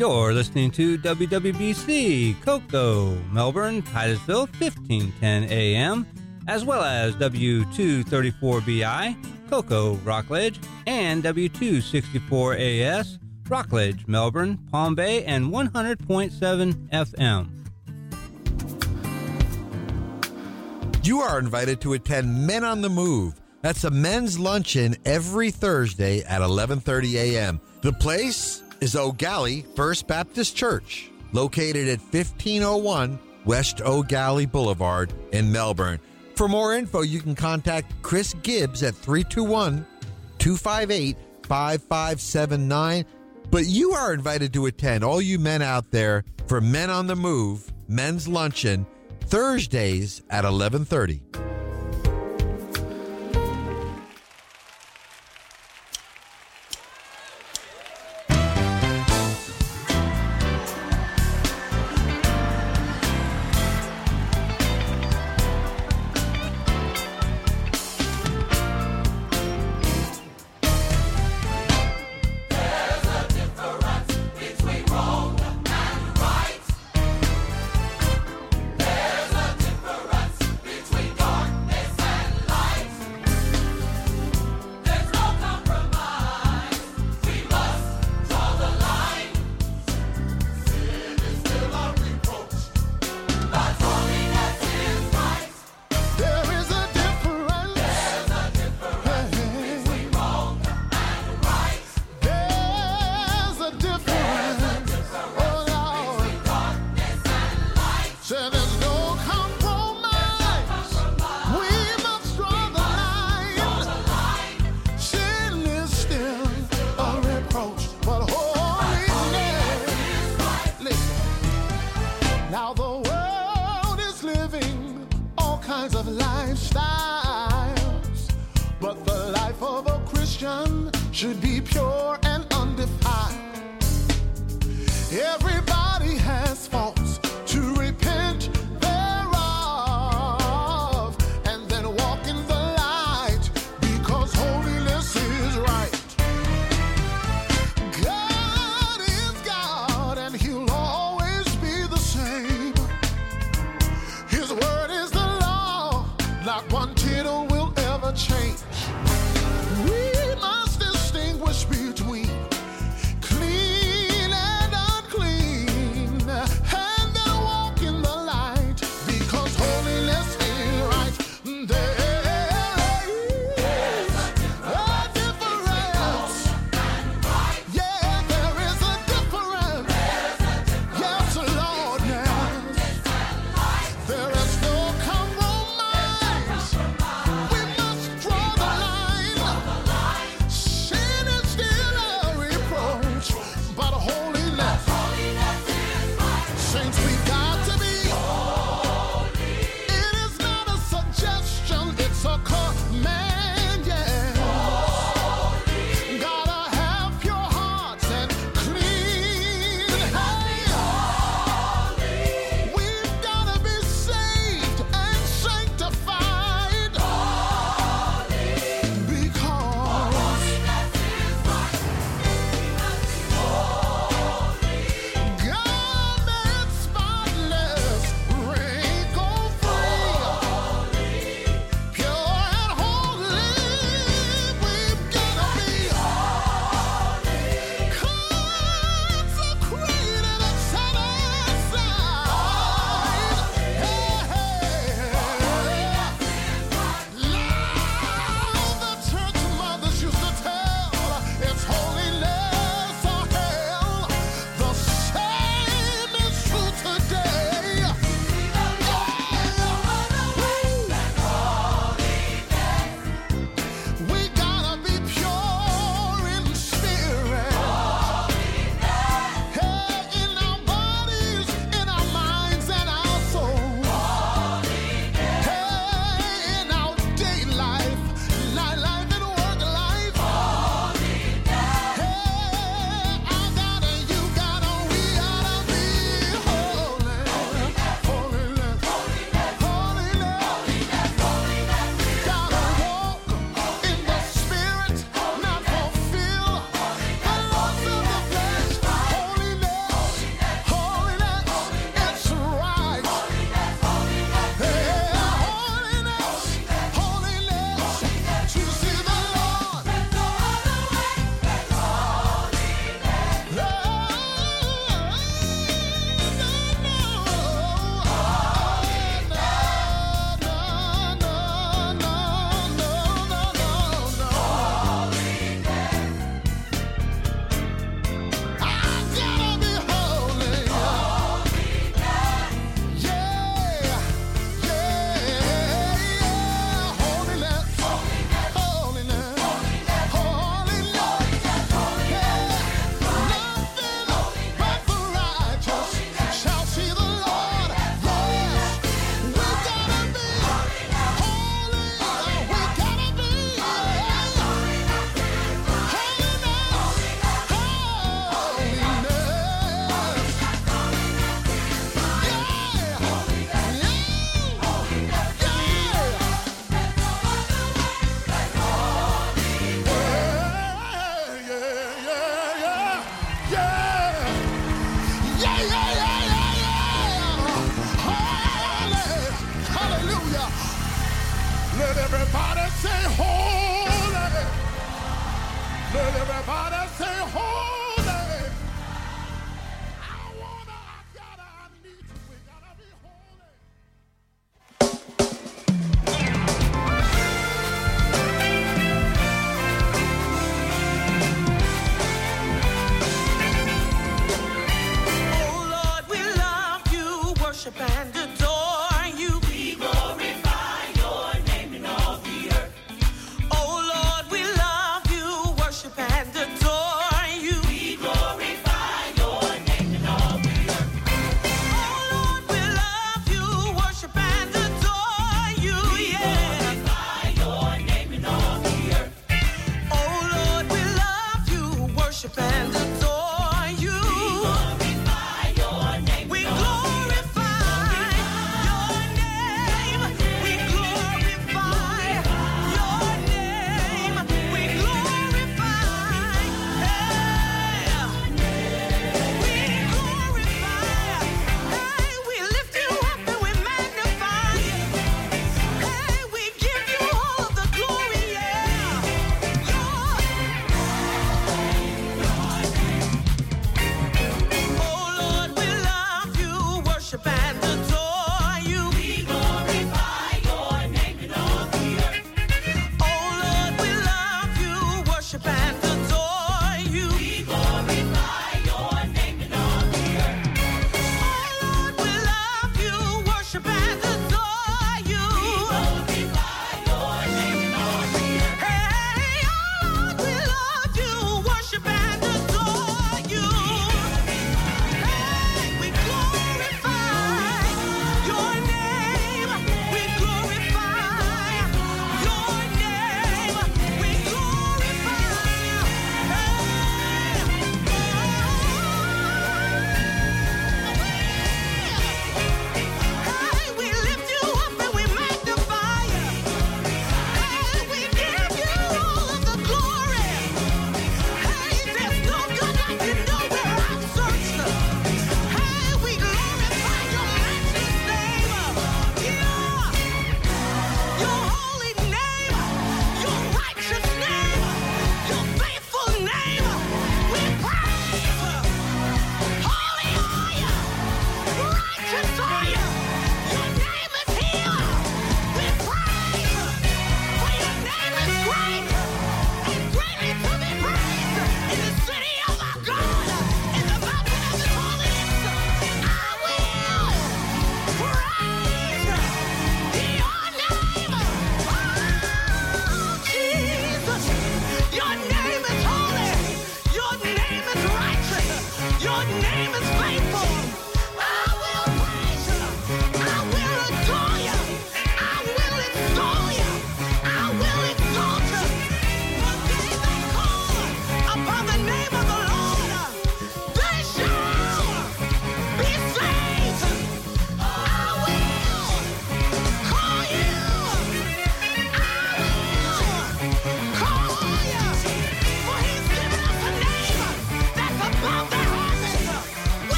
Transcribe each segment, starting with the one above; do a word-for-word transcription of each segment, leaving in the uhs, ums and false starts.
You're listening to W W B C, Cocoa, Melbourne, Titusville, fifteen ten A M, as well as W two thirty-four B I, Cocoa, Rockledge, and W two sixty-four A S, Rockledge, Melbourne, Palm Bay, and one hundred point seven F M. You are invited to attend Men on the Move. That's a men's luncheon every Thursday at eleven thirty A M. The place is O'Galley First Baptist Church, located at fifteen oh one West O'Galley Boulevard in Melbourne. For more info, you can contact Chris Gibbs at three two one, two five eight, five five seven nine. But you are invited to attend, all you men out there, for Men on the Move, men's luncheon, Thursdays at eleven thirty. One tittle will ever change. We must distinguish between worship and adore you. We glorify your name. We glorify your name. We glorify your name. We glorify. Hey. We glorify. Hey, we lift you up and we magnify you. Hey, we give you all of the glory, yeah. Your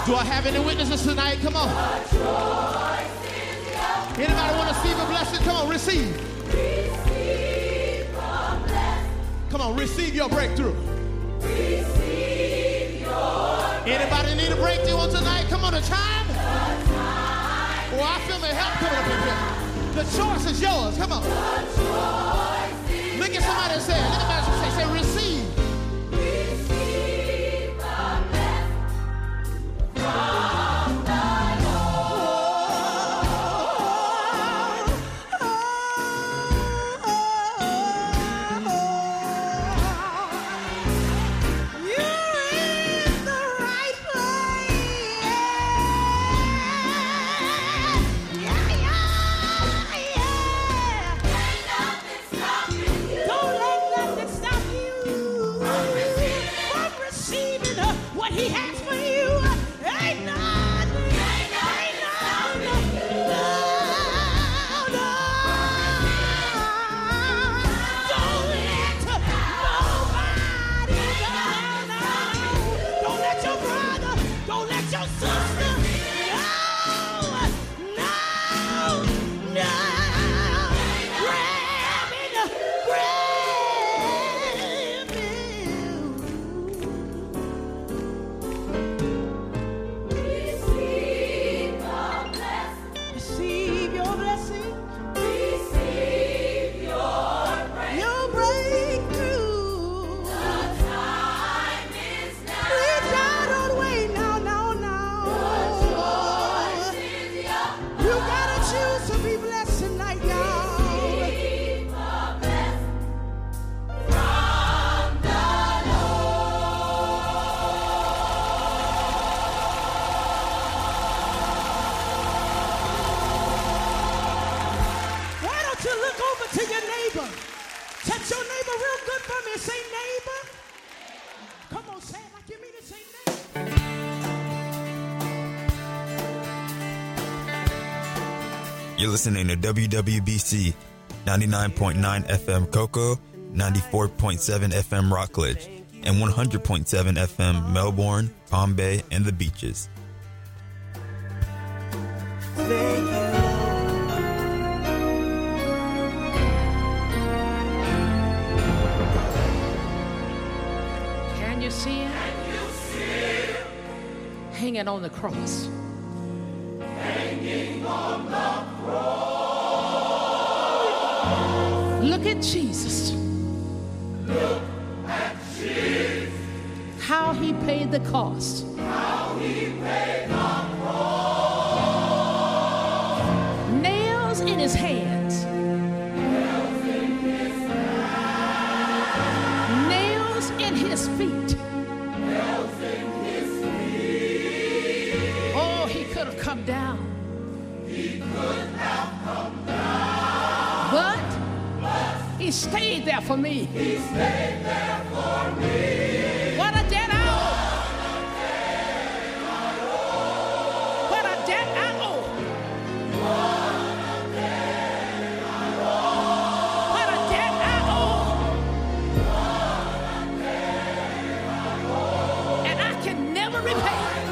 Do I have any witnesses tonight? Come on. Anybody want to receive a blessing? Come on, receive. Come on, receive your breakthrough. Anybody need a breakthrough on tonight? Come on, the time. Oh, I feel the help coming up in here. The choice is yours. Come on. Look at somebody and say, look at somebody and say, say, receive. You're listening to W W B C, ninety-nine point nine F M Cocoa, ninety-four point seven F M Rockledge, and one hundred point seven F M Melbourne, Palm Bay, and the Beaches. Can you see him? Hanging on the cross. Hanging on the cross. Look at Jesus. Look at Jesus. How he paid the cost. How he paid the cost. Nails in his hands. Nails in his hands. Nails in his feet. Nails in his feet. Oh, he could have come down. He could have come down. But, but he stayed there for me. He stayed there for me. What a debt I owe. What a debt I owe. What a debt I owe. What a debt I owe. What a debt I owe. And I can never repay.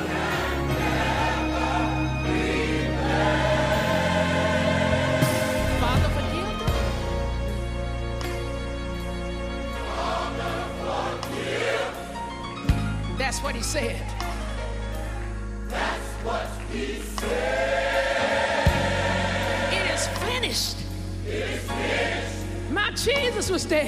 That's what he said. That's what he said. It is finished. It is finished. My Jesus was dead.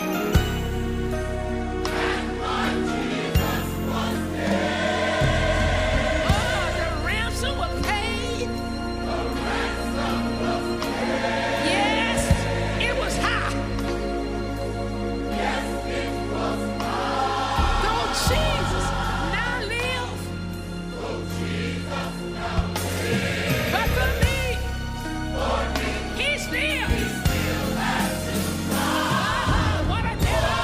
And my Jesus was dead. Oh, the ransom was paid. The ransom was paid. Yes, it was high. Yes, it was high. Don't Jesus. But for me, for me, he still, he still has his power. What a debt I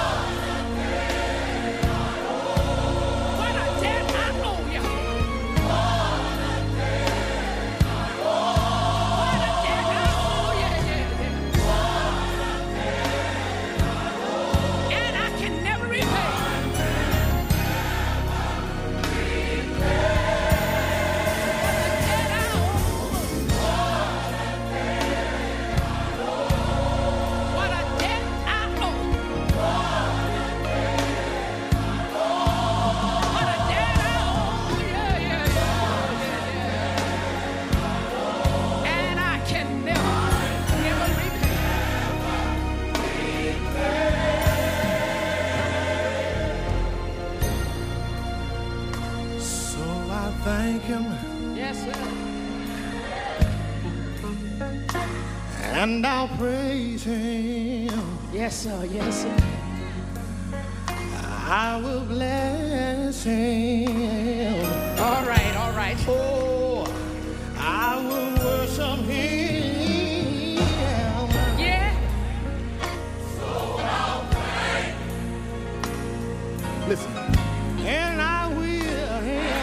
and I'll praise him. Yes, sir. Yes, sir. I will bless him. All right, all right. Oh, I will worship him. Yeah. Listen. And I will,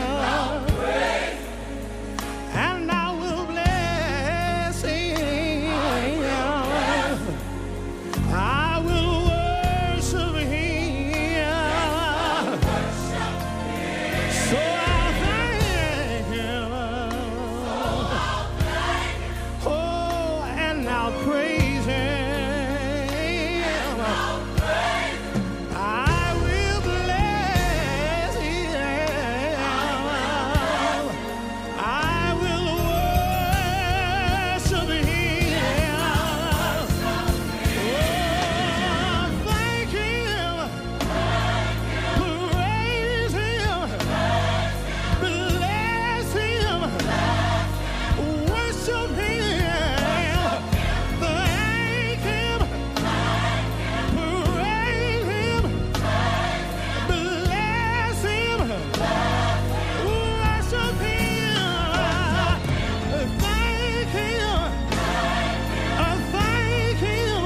and I will bless him. I will worship him. So I'll thank him. Oh, and I'll praise him. I will bless him. I will worship him. Oh, thank him. Praise him. Bless him. Worship him. Thank him. Praise him. Bless him. Worship him. Thank him. Uh, Thank him.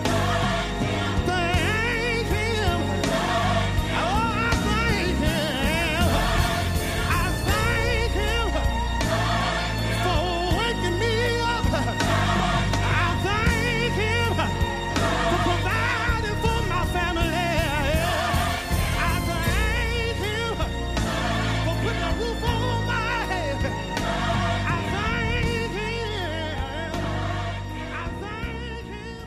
Thank him. Oh, I thank him. I thank him for waking me up. I thank him for providing for my family. I thank him for putting a roof over my head. I thank him. I thank him.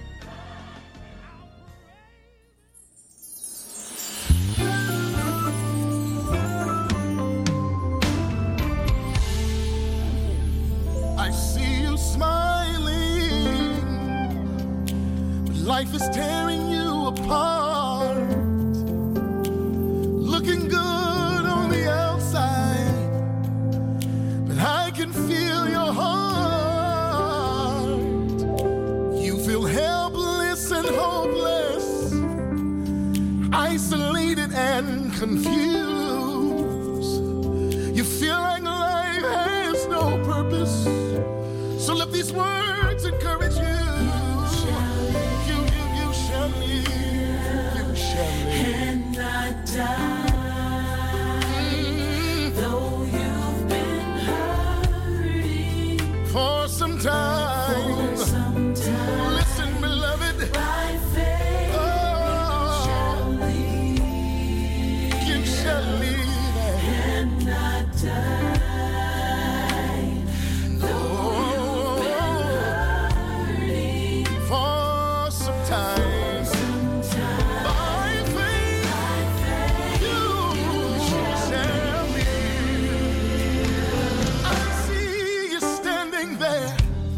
I see you smiling, but life is tearing you apart. Looking good on the outside, but I can feel your heart. You feel helpless and hopeless, isolated and confused. You feel like life has no purpose. So let these words encourage you. You, you, you shall live. You shall live. And not die, though you've been hurting For some time. for some time. Listen, beloved. By faith, Oh, shall lead you shall live. and not die, though hurting For some time. some time. By faith, you shall live. I see you standing there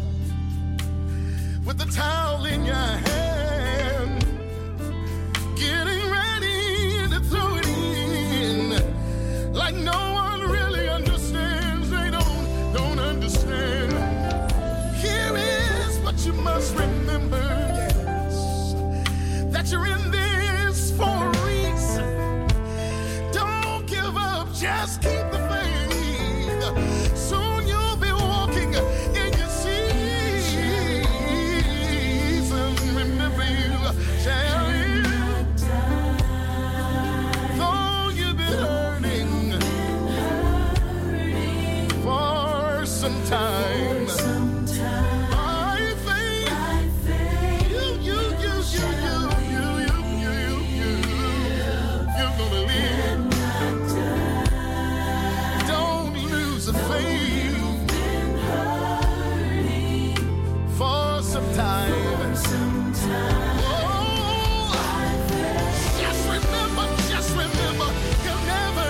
with the towel in your hand, getting ready to throw it in, like no one really understands. They don't, don't understand. Here is what you must remember, yes, that you're in this for a reason. Don't give up, just keep the faith. Soon you'll be walking in your season. Remember, you shall live. Though you've been hurting for some time. By faith, you, you, you, you, you, you, you, you, you, you're gonna live. Don't lose the faith for some time. Oh, just remember, just remember, you'll never.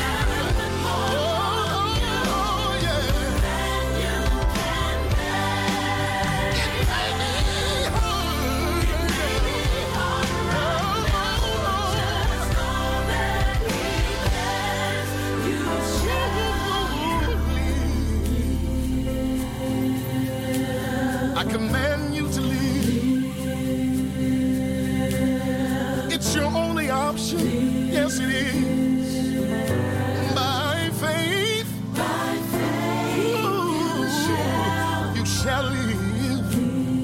Oh, yeah. It may be hard. I I command you to leave. It's your only option. Yes, it is. By faith, by faith, ooh, you shall, you shall live.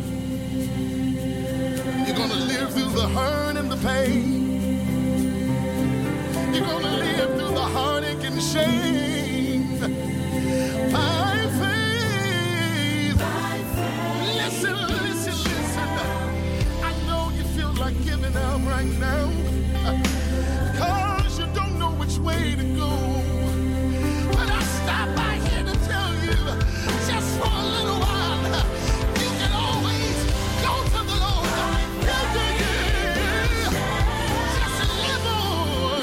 You're gonna live through the hurt and the pain. You're gonna live through the heartache and shame. By faith, by faith. Listen, listen, listen. I know you feel like giving up right now, cause you don't know which way to go. But I stopped by here to tell you, just for a little while, you can always go to the Lord. Yeah, yeah, yeah. Just live on.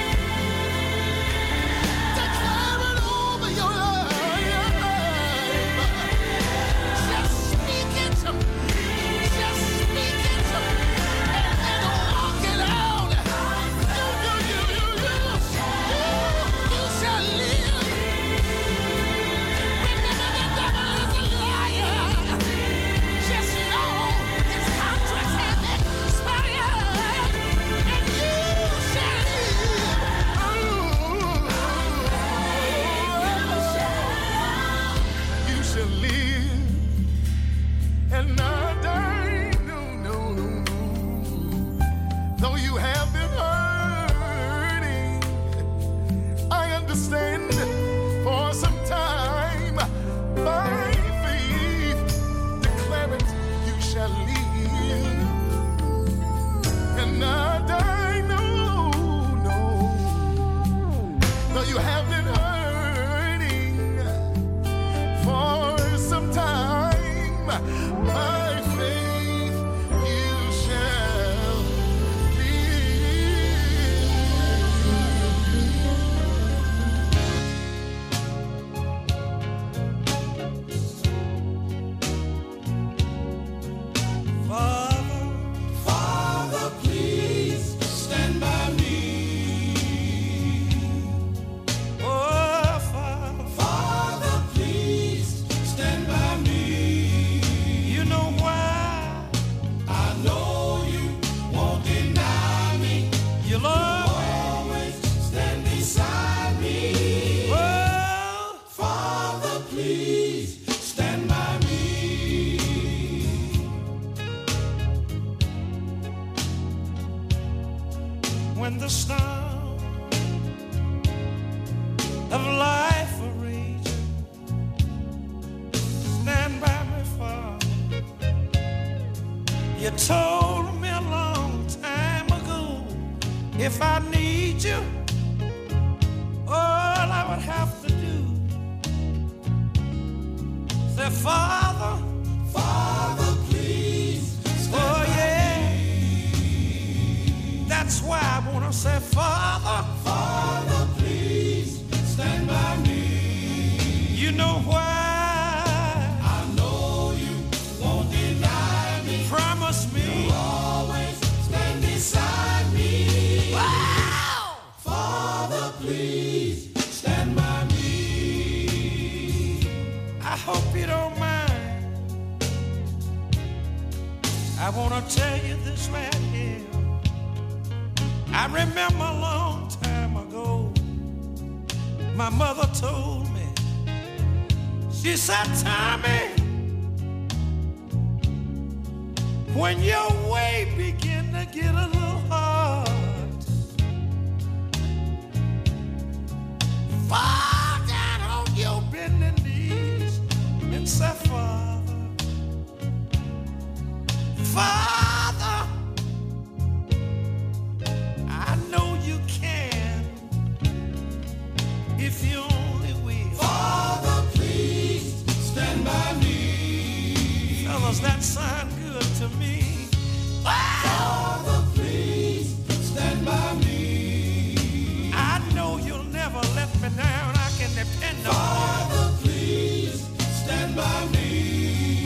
Declare it over your life. Just speak it. Just speak it. And, and walk it out. You, you, you, you, you. You, you shall live. Remember, the devil is a liar. Just know his contracts have expired. And you shall live. You shall live and not die. No, no, no, no. Though you have been hurting, I understand for some time. By faith, declare it, you shall live and not die. No, no. Though you have been hurting for some time, by faith, you shall Father, Father, please stand by me. Oh, Father, Father, please stand by me. You know why? I know you won't deny me. You'll always stand beside me. Oh, Father, please stand by me. When the storm of life are raging, stand by me, Father. You told me a long time ago, if I need you, all I would have to do, say, Father, Father, please stand oh, yeah. That's why I want to say, Father, Father, please stand by me. You know why? I know you won't deny me. Promise me you'll always stand beside me. Wow! Father, please stand by me. I hope you don't mind. I want to tell you this right here. I remember a long time ago, my mother told me, she said, Tommy, when your way begin to get a little hard, fall down on your bending knees and say, Father, Father, I know you can, if you only will. Father, please stand by me. Fellas, that sound good to me.